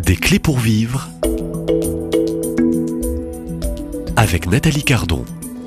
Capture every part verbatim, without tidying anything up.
Des clés pour vivre avec Nathalie Cardon.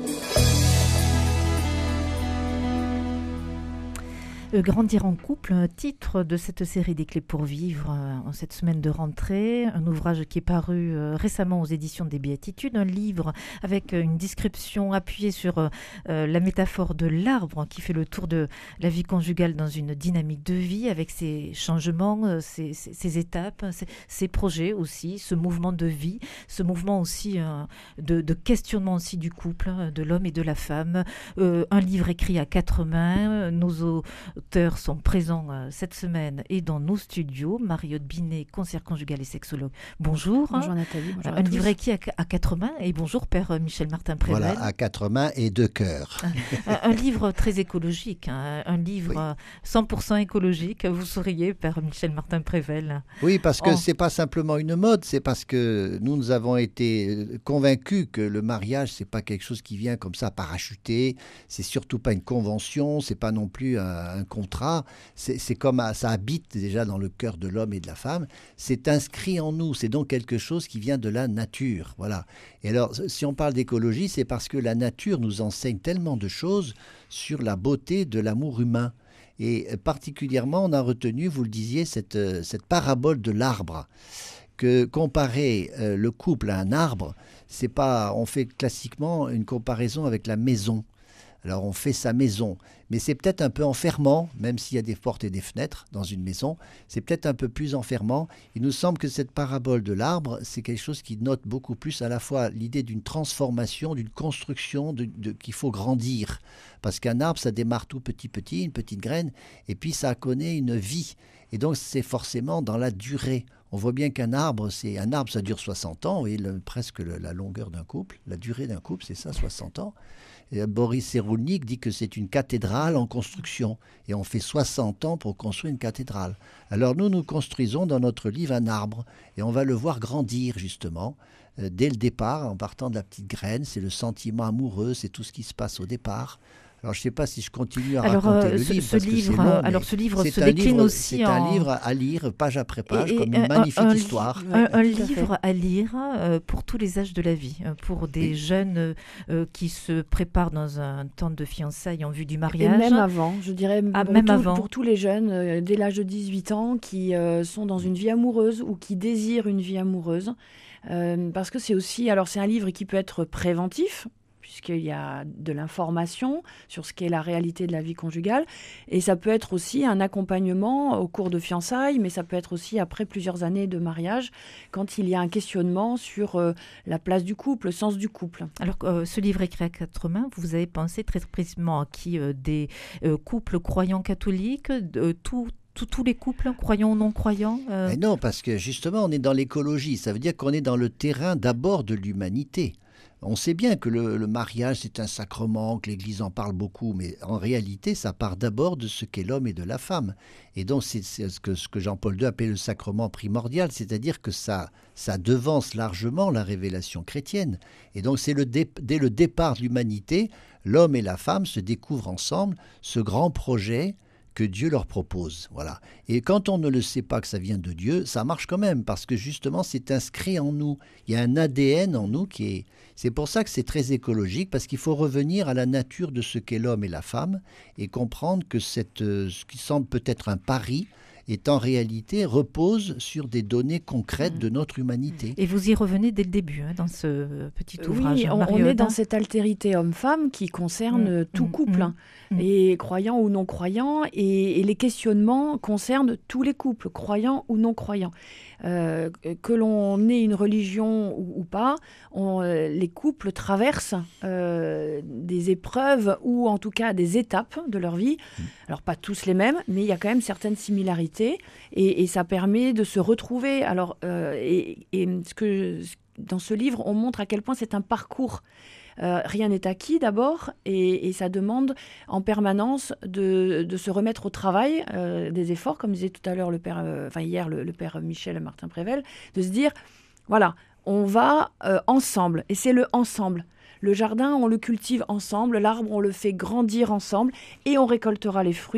Grandir en couple, titre de cette série des clés pour vivre en cette semaine de rentrée, un ouvrage qui est paru récemment aux éditions des Béatitudes, un livre avec une description appuyée sur euh, la métaphore de l'arbre qui fait le tour de la vie conjugale dans une dynamique de vie avec ses changements, ses, ses, ses étapes, ses, ses projets aussi, ce mouvement de vie, ce mouvement aussi euh, de, de questionnement aussi du couple, de l'homme et de la femme. Euh, un livre écrit à quatre mains, nos auteurs sont présents euh, cette semaine et dans nos studios. Marie-Aude Binet, conseillère conjugale et sexologue. Bonjour. Bonjour Nathalie. Bonjour un à tous. livre écrit à, à quatre mains et bonjour Père Michel Martin Prével. Voilà, à quatre mains et deux cœurs. un, un livre très écologique, hein, un livre oui. cent pour cent écologique. Vous souriez, Père Michel Martin Prével. Oui, parce que oh. c'est pas simplement une mode, c'est parce que nous, nous avons été convaincus que le mariage, c'est pas quelque chose qui vient comme ça parachuté. C'est surtout pas une convention, c'est pas non plus un, un contrat. C'est, c'est comme ça habite déjà dans le cœur de l'homme et de la femme. C'est inscrit en nous. C'est donc quelque chose qui vient de la nature. Voilà. Et alors, si on parle d'écologie, c'est parce que la nature nous enseigne tellement de choses sur la beauté de l'amour humain. Et particulièrement, on a retenu, vous le disiez, cette, cette parabole de l'arbre. Que comparer euh, le couple à un arbre, c'est pas, on fait classiquement une comparaison avec la maison. Alors on fait sa maison, mais c'est peut-être un peu enfermant, même s'il y a des portes et des fenêtres dans une maison, c'est peut-être un peu plus enfermant. Il nous semble que cette parabole de l'arbre, c'est quelque chose qui note beaucoup plus à la fois l'idée d'une transformation, d'une construction, de, de, qu'il faut grandir. Parce qu'un arbre, ça démarre tout petit petit, une petite graine, et puis ça connaît une vie. Et donc c'est forcément dans la durée. On voit bien qu'un arbre, c'est un arbre, ça dure soixante ans, et le, presque le, la longueur d'un couple, la durée d'un couple, c'est ça, soixante ans. Et Boris Cyrulnik dit que c'est une cathédrale en construction, et on fait soixante ans pour construire une cathédrale. Alors nous, nous construisons dans notre livre un arbre, et on va le voir grandir justement, euh, dès le départ, en partant de la petite graine, c'est le sentiment amoureux, c'est tout ce qui se passe au départ. Alors, je ne sais pas si je continue à alors, raconter euh, le ce, livre, ce parce livre, que c'est long, alors ce livre c'est se un décline livre, aussi c'est en... un livre à lire, page après page, et, et, comme une un, magnifique un, histoire. Un, un oui, livre à lire euh, pour tous les âges de la vie, euh, pour des oui. jeunes euh, qui se préparent dans un temps de fiançailles en vue du mariage. Et même avant, je dirais, ah, pour, même tout, avant. pour tous les jeunes, euh, dès l'âge de dix-huit ans, qui euh, sont dans une vie amoureuse ou qui désirent une vie amoureuse. Euh, parce que c'est aussi, alors c'est un livre qui peut être préventif, puisqu'il y a de l'information sur ce qu'est la réalité de la vie conjugale. Et ça peut être aussi un accompagnement au cours de fiançailles, mais ça peut être aussi après plusieurs années de mariage, quand il y a un questionnement sur euh, la place du couple, le sens du couple. Alors, euh, ce livre écrit à quatre mains, vous avez pensé très précisément à qui euh, des euh, couples croyants catholiques, euh, tout Tous, tous les couples, croyants ou non-croyants euh... Mais non, parce que justement, on est dans l'écologie. Ça veut dire qu'on est dans le terrain d'abord de l'humanité. On sait bien que le, le mariage, c'est un sacrement, que l'Église en parle beaucoup, mais en réalité, ça part d'abord de ce qu'est l'homme et de la femme. Et donc, c'est, c'est ce que, ce que Jean-Paul deux appelle le sacrement primordial, c'est-à-dire que ça, ça devance largement la révélation chrétienne. Et donc, c'est le dé, dès le départ de l'humanité, l'homme et la femme se découvrent ensemble ce grand projet que Dieu leur propose. Voilà. Et quand on ne le sait pas que ça vient de Dieu, ça marche quand même, parce que justement, c'est inscrit en nous. Il y a un A D N en nous qui est... C'est pour ça que c'est très écologique, parce qu'il faut revenir à la nature de ce qu'est l'homme et la femme, et comprendre que cette, ce qui semble peut-être un pari, est en réalité repose sur des données concrètes de notre humanité. Et vous y revenez dès le début, hein, dans ce petit ouvrage. Oui, on, on est dans cette altérité homme-femme qui concerne mmh, tout couple, mmh, mmh. et croyant ou non croyant, et, et les questionnements concernent tous les couples, croyants ou non croyants. Euh, que l'on ait une religion ou, ou pas, on, euh, les couples traversent euh, des épreuves ou en tout cas des étapes de leur vie. Mmh. Alors pas tous les mêmes, mais il y a quand même certaines similarités et, et ça permet de se retrouver. Alors, euh, et, et ce que, dans ce livre, on montre à quel point c'est un parcours. Euh, rien n'est acquis d'abord et, et ça demande en permanence de, de se remettre au travail euh, des efforts, comme disait tout à l'heure le père, euh, enfin hier le, le père Michel Martin Prével, de se dire voilà, on va euh, ensemble et c'est le ensemble. Le jardin, on le cultive ensemble, l'arbre, on le fait grandir ensemble et on récoltera les fruits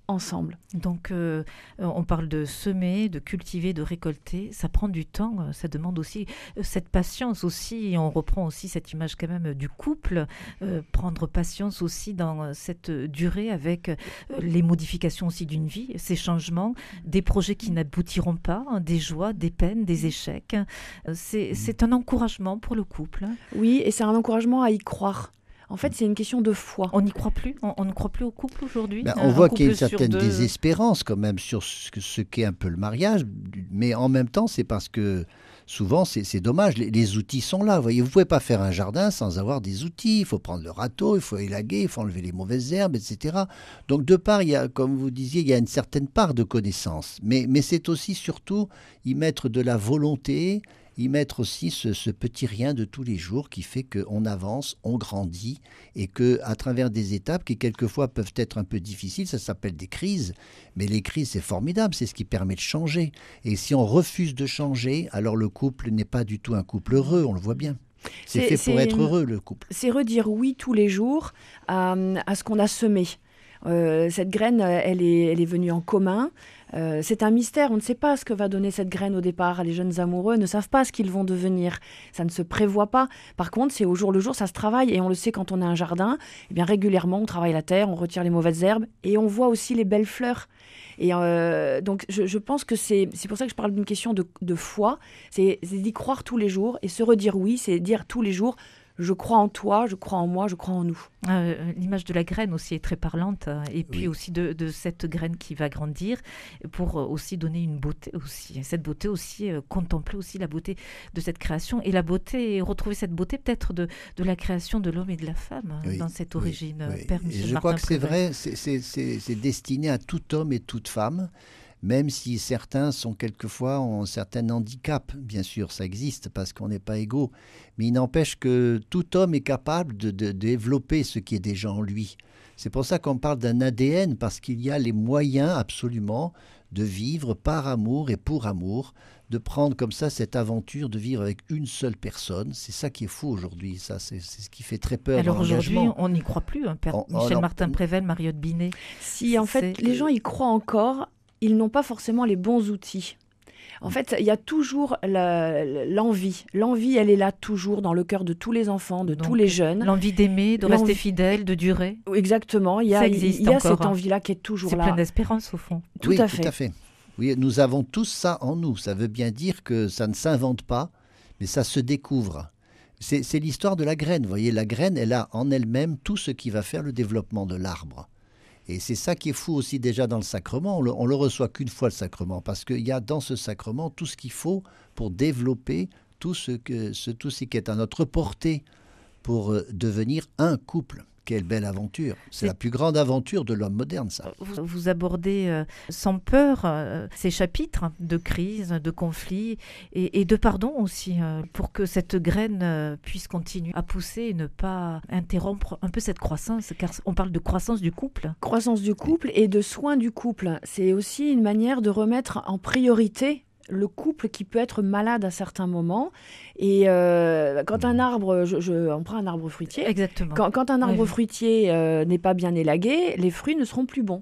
ensemble. Donc, euh, on parle de semer, de cultiver, de récolter. Ça prend du temps. Ça demande aussi euh, cette patience aussi. Et on reprend aussi cette image quand même du couple. Euh, prendre patience aussi dans cette durée avec euh, les modifications aussi d'une vie, ces changements, des projets qui n'aboutiront pas, hein, des joies, des peines, des échecs. Euh, c'est, c'est un encouragement pour le couple. Oui, et c'est un encouragement à y croire. En fait, c'est une question de foi. On n'y croit plus. On, on ne croit plus au couple aujourd'hui. Ben, on voit qu'il y a une sur certaine deux... désespérance quand même sur ce, ce qu'est un peu le mariage. Mais en même temps, c'est parce que souvent, c'est, c'est dommage. Les, les outils sont là. Vous voyez, vous ne pouvez pas faire un jardin sans avoir des outils. Il faut prendre le râteau, il faut élaguer, il faut enlever les mauvaises herbes, et cetera. Donc, de part, il y a, comme vous disiez, il y a une certaine part de connaissance. Mais, mais c'est aussi surtout y mettre de la volonté, y mettre aussi ce, ce petit rien de tous les jours qui fait qu'on avance, on grandit et qu'à travers des étapes qui quelquefois peuvent être un peu difficiles, ça s'appelle des crises, mais les crises c'est formidable, c'est ce qui permet de changer. Et si on refuse de changer, alors le couple n'est pas du tout un couple heureux, on le voit bien. C'est, c'est fait pour c'est, être heureux le couple. C'est redire oui tous les jours à, à ce qu'on a semé. Euh, cette graine, elle est, elle est venue en commun. Euh, c'est un mystère, on ne sait pas ce que va donner cette graine au départ. Les jeunes amoureux ne savent pas ce qu'ils vont devenir. Ça ne se prévoit pas. Par contre, c'est au jour le jour, ça se travaille. Et on le sait quand on a un jardin, eh bien, régulièrement, on travaille la terre, on retire les mauvaises herbes et on voit aussi les belles fleurs. Et euh, donc, je, je pense que c'est, c'est pour ça que je parle d'une question de, de foi. C'est, c'est d'y croire tous les jours. Et se redire oui, c'est dire tous les jours, je crois en toi, je crois en moi, je crois en nous. Euh, l'image de la graine aussi est très parlante, et puis oui. aussi de, de cette graine qui va grandir pour aussi donner une beauté aussi. Cette beauté aussi, euh, contempler aussi la beauté de cette création et la beauté, et retrouver cette beauté peut-être de, de la création de l'homme et de la femme oui, dans cette origine. Oui, oui. Père et Michel je Martin crois que c'est Prével. vrai, c'est, c'est, c'est, c'est destiné à tout homme et toute femme. Même si certains sont quelquefois ont un certain handicap, bien sûr, ça existe parce qu'on n'est pas égaux. Mais il n'empêche que tout homme est capable de, de, de développer ce qui est déjà en lui. C'est pour ça qu'on parle d'un A D N, parce qu'il y a les moyens absolument de vivre par amour et pour amour, de prendre comme ça cette aventure de vivre avec une seule personne. C'est ça qui est fou aujourd'hui, ça, c'est, c'est ce qui fait très peur. Alors dans aujourd'hui, l'engagement. on n'y croit plus, hein, Père On- Michel on- Martin Prével, Mariotte Binet. Si en fait, C'est- les gens y croient encore, ils n'ont pas forcément les bons outils. En fait, il y a toujours la- l'envie. L'envie, elle est là toujours dans le cœur de tous les enfants, de Donc, tous les jeunes. L'envie d'aimer, de L'envie- rester fidèle, de durer. Exactement, il y a, Ça il existe y a encore, cette hein. envie-là qui est toujours C'est là. plein d'espérance au fond. Tout oui, à fait. tout à fait. Oui, nous avons tous ça en nous. Ça veut bien dire que ça ne s'invente pas, mais ça se découvre. C'est, c'est l'histoire de la graine. Vous voyez, la graine, elle a en elle-même tout ce qui va faire le développement de l'arbre. Et c'est ça qui est fou aussi déjà dans le sacrement. On le, on le reçoit qu'une fois le sacrement, parce qu'il y a dans ce sacrement tout ce qu'il faut pour développer tout ce, que, ce, tout ce qui est à notre portée pour euh, devenir un couple. Quelle belle aventure. C'est, C'est- la plus grande aventure de l'homme moderne, ça. Vous, vous abordez euh, sans peur euh, ces chapitres de crise, de conflit et, et de pardon aussi, euh, pour que cette graine euh, puisse continuer à pousser et ne pas interrompre un peu cette croissance, car on parle de croissance du couple. Croissance du couple et de soins du couple. C'est aussi une manière de remettre en priorité le couple qui peut être malade à certains moments. Et euh, quand un arbre, je, je- on prend un arbre fruitier, Exactement. quand, quand un arbre Oui. fruitier euh, n'est pas bien élagué, les fruits ne seront plus bons.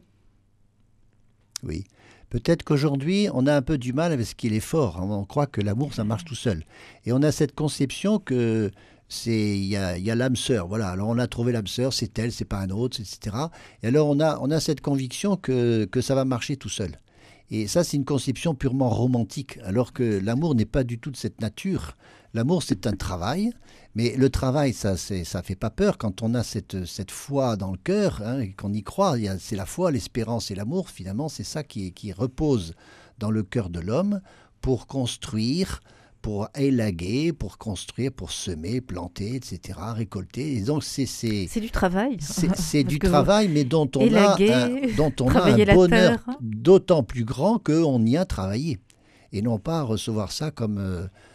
Oui. Peut-être qu'aujourd'hui, on a un peu du mal avec ce qu'il est fort. On croit que l'amour, ça marche tout seul. Et on a cette conception que c'est il y a, il y a l'âme sœur. Voilà. Alors on a trouvé l'âme sœur, c'est elle, c'est pas un autre, et cetera. Et alors on a, on a cette conviction que, que ça va marcher tout seul. Et ça, c'est une conception purement romantique, alors que l'amour n'est pas du tout de cette nature. L'amour, c'est un travail, mais le travail, ça c'est, ça fait pas peur quand on a cette, cette foi dans le cœur, hein, et qu'on y croit. Il y a, c'est la foi, l'espérance et l'amour, finalement, c'est ça qui, qui repose dans le cœur de l'homme pour construire, pour élaguer, pour construire, pour semer, planter, et cetera, récolter. Et donc, c'est... c'est C'est du travail. c'est, c'est Parce du que travail, mais dont on élaguer, a un, dont on a travailler un la bonheur terre. d'autant plus grand qu'on y a travaillé. Et non pas recevoir ça comme euh,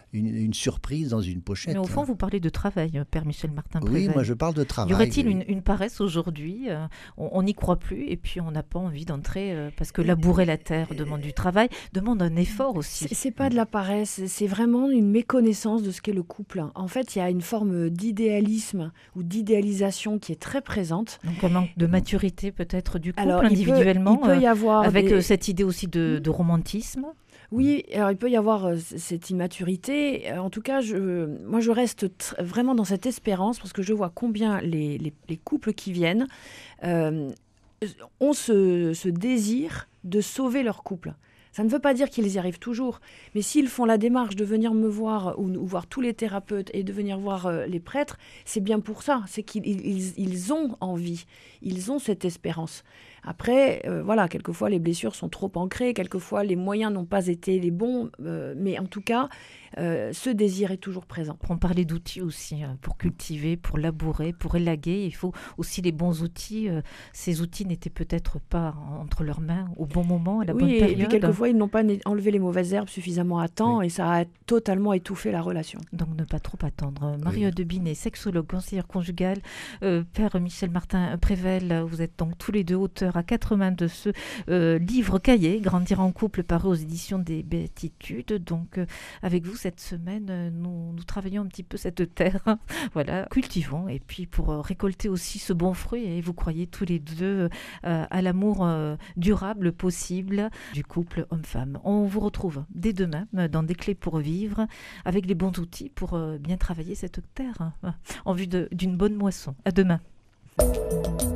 une, une surprise dans une pochette. Mais au fond, vous parlez de travail, Père Michel Martin-Prével. Oui, moi je parle de travail. Y aurait-il une, une paresse aujourd'hui ? euh, On n'y croit plus et puis on n'a pas envie d'entrer euh, parce que labourer la terre demande du travail, demande un effort aussi. C'est, c'est pas de la paresse, c'est vraiment une méconnaissance de ce qu'est le couple. En fait, il y a une forme d'idéalisme ou d'idéalisation qui est très présente. Donc un manque de maturité peut-être du couple Alors, il peut- individuellement, il peut y avoir avec des- euh, cette idée aussi de, de romantisme. Oui, alors il peut y avoir euh, c- cette immaturité. Euh, En tout cas, je, moi, je reste tr- vraiment dans cette espérance parce que je vois combien les, les- les couples qui viennent euh, ont ce, ce désir de sauver leur couple. Ça ne veut pas dire qu'ils y arrivent toujours, mais s'ils font la démarche de venir me voir ou, ou voir tous les thérapeutes et de venir voir euh, les prêtres, c'est bien pour ça. C'est qu'ils ils, ils ont envie, ils ont cette espérance. Après, euh, voilà, quelquefois les blessures sont trop ancrées, quelquefois les moyens n'ont pas été les bons, euh, mais en tout cas, euh, ce désir est toujours présent. On parlait d'outils aussi hein, pour cultiver, pour labourer, pour élaguer. Il faut aussi les bons outils. Euh, ces outils n'étaient peut-être pas entre leurs mains au bon moment, à la bonne Oui, et, période. et puis quelquefois ils n'ont pas né- enlevé les mauvaises herbes suffisamment à temps et ça a totalement étouffé la relation. Donc ne pas trop attendre. Marie de Binet, sexologue, conseillère conjugale, euh, Père Michel Martin-Prével, vous êtes donc tous les deux auteurs à quatre mains de ce euh, livre cahier, Grandir en couple, paru aux éditions des Béatitudes. Donc euh, avec vous cette semaine, euh, nous, nous travaillons un petit peu cette terre, voilà, cultivons et puis pour euh, récolter aussi ce bon fruit. Et vous croyez tous les deux euh, à l'amour euh, durable possible du couple homme-femme. On vous retrouve dès demain euh, dans Des clés pour vivre avec les bons outils pour euh, bien travailler cette terre hein, en vue de- d'une bonne moisson. À demain.